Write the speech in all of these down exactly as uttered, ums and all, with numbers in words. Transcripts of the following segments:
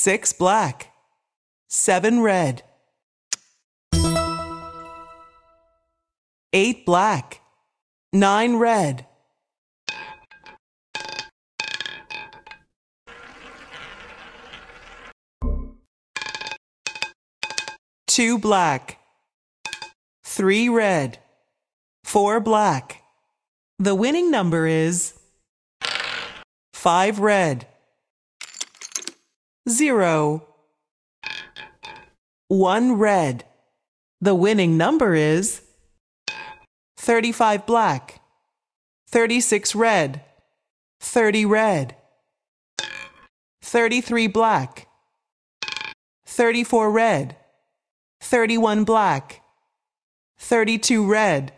six black, seven red, eight black, nine red, two black, three red, four black. The winning number is five red, zero, one red. The winning number is thirty-five black, thirty-six red, thirty red, thirty-three black, thirty-four red, thirty-one black, thirty-two red,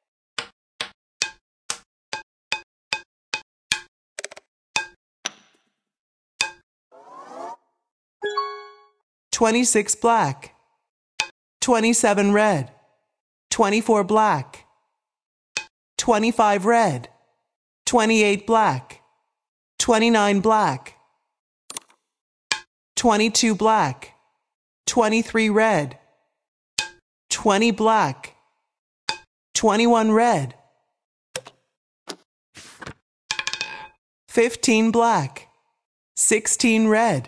twenty-six black, twenty-seven red, twenty-four black, twenty-five red, twenty-eight black, twenty-nine black, twenty-two black, twenty-three red, twenty black, twenty-one red, fifteen black, sixteen red.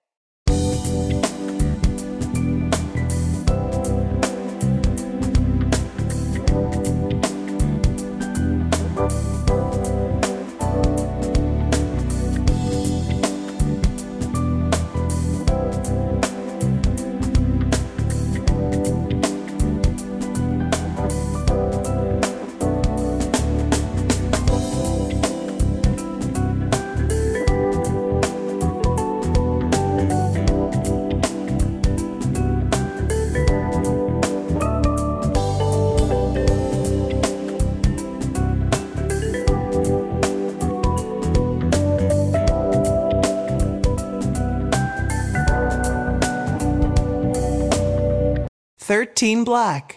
Thirteen black,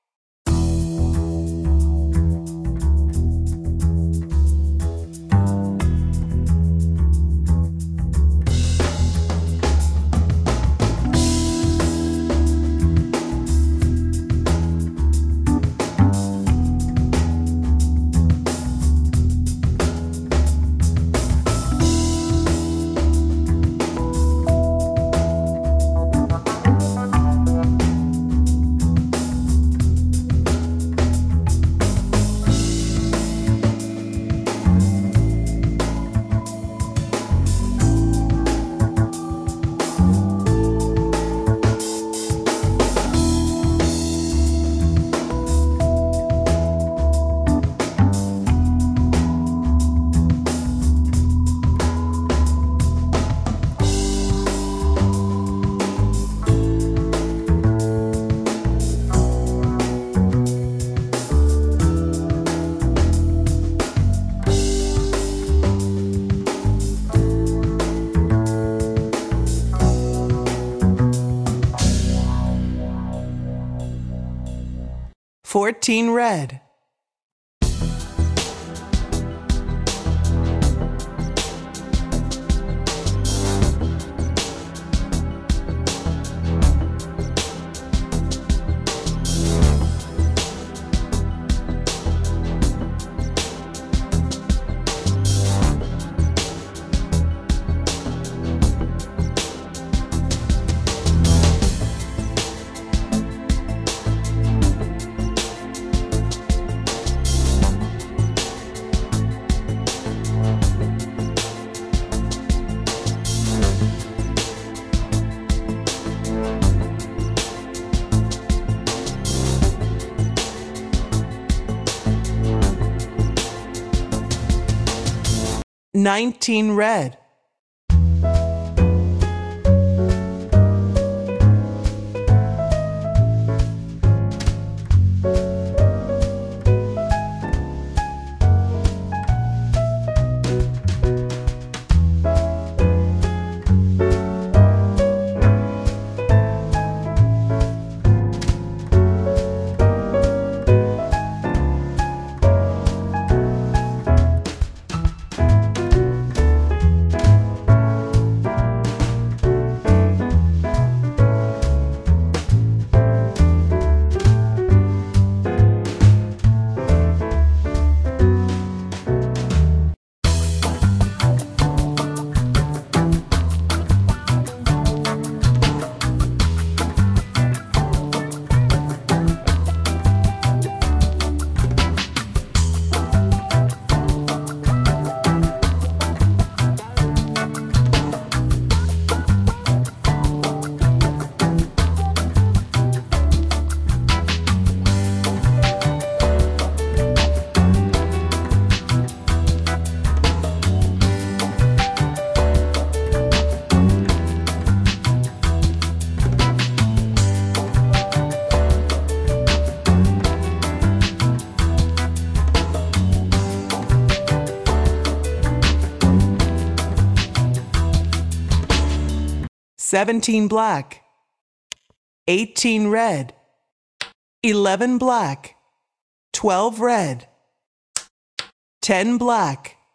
fourteen red, nineteen red, seventeen black, eighteen red, eleven black, twelve red, ten black,